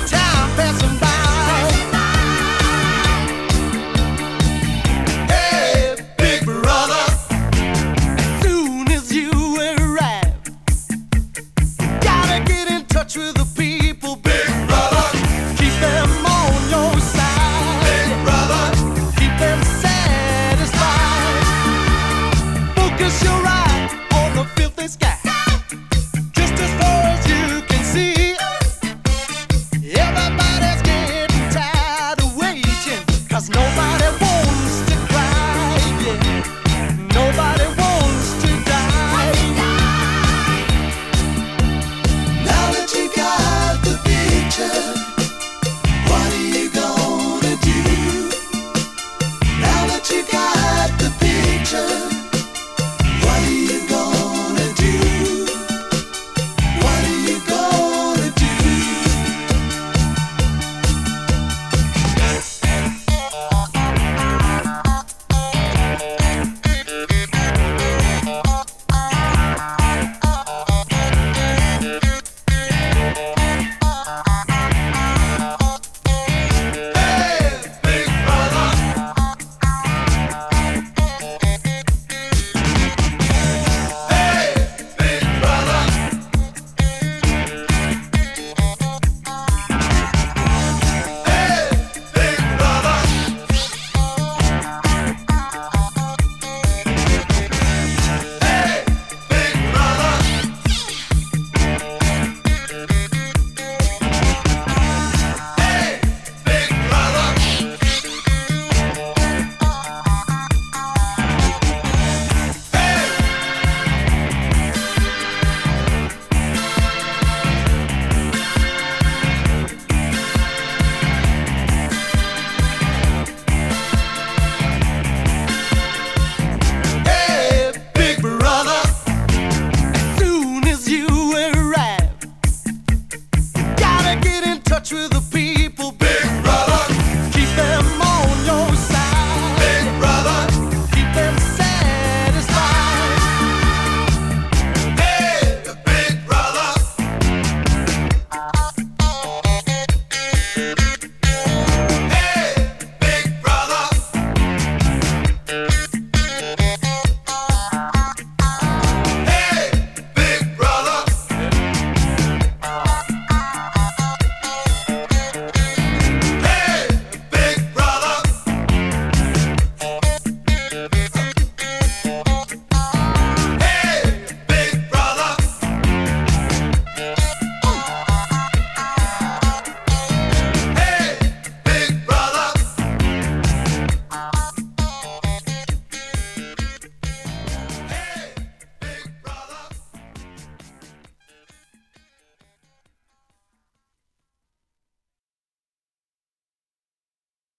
time passing by. Hey, big brother, as soon as you arrive, gotta get in touch with the people, big brother. Keep them on your side, big brother. Keep them satisfied. Focus your eye on the filthy sky. Just as far as you can see, everybody's getting tired of waiting, 'cause nobody wants to cry, yeah. Nobody wants to die. Now that you got the picture, what are you gonna do? Now that you got the picture, what are you gonna do? What are you gonna do? Hey, big brother. Hey, big brother. Hey, big brother. Hey, big brother. Hey, big brother. Hey, big brother, as soon as you arrive, gotta get in touch with the